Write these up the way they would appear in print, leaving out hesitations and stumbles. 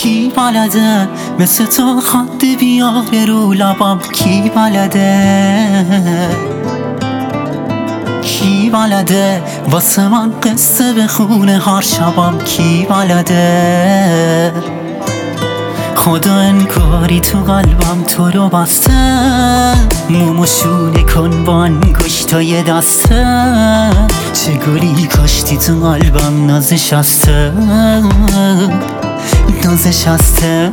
کی بلده مثل تو خط بیاره رو لبم؟ کی بلده کی بلده واسه من قصه بخونه هر شبم؟ کی بلده خدا انگاری تو قلبم تو رو بسته، مومو شونه کن با انگشتای دسته، چه گلی کاشتی تو قلبم نازش هسته نازش هسته.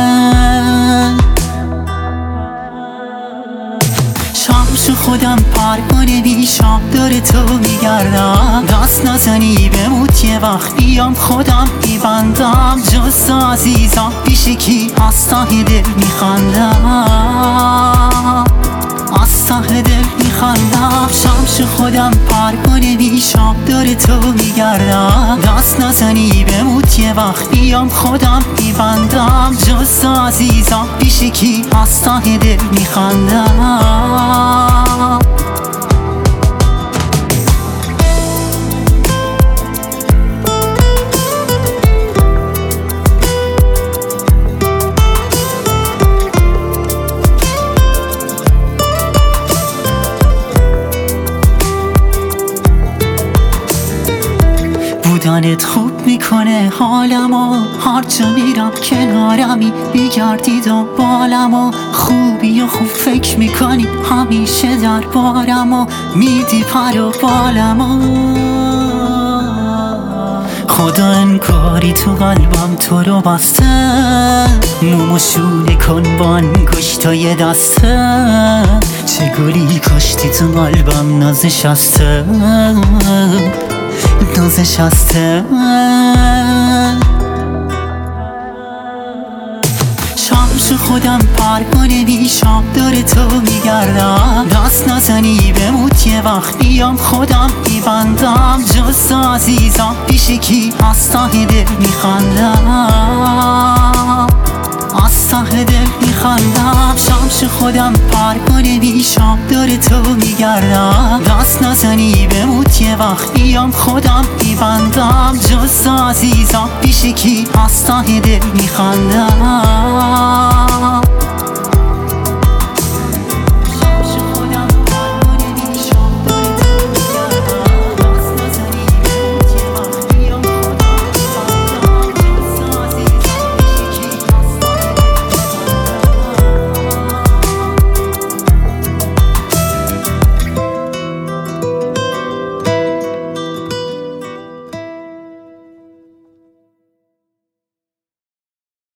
شمش خودم پروانه بیشم داره تو میگردم، دست نزنی بموت یه وقت بیام خودم میبندم، جز عزیزم پیش کی از ته دل میخندم، از ته دل میخندم. شمش خودم پروانه بیشم داره تو میگردم، دست نزنی بموت یه وقت بیام خودم میبندم، جز عزیزم پیش کی از ته دل میخندم. بودنت خوب میکنه حالمو، هر جا میرم کنارمی میگردی دنبالمو، خوبی و خوب فکر میکنی همیشه دربارمو، میدی پر و بالمو. خدا انگاری تو قلبم تو رو بسته، مومو شونه کن با انگشتای دسته، چه گلی کاشتی تو قلبم نازش هسته نازش هسته. شمش خودم پروانه بیشم داره تو میگردم، دست نزنی بموت یه وقت بیام خودم میبندم، جز عزیزم پیش کی از ته دل میخندم، از ته دل میخندم. شمش خودم پروانه بیشم داره تو میگردم، دست نزنی بموت یه وقت بیام خودم میبندم، جز عزیزم پیش کی از ته دل میخندم.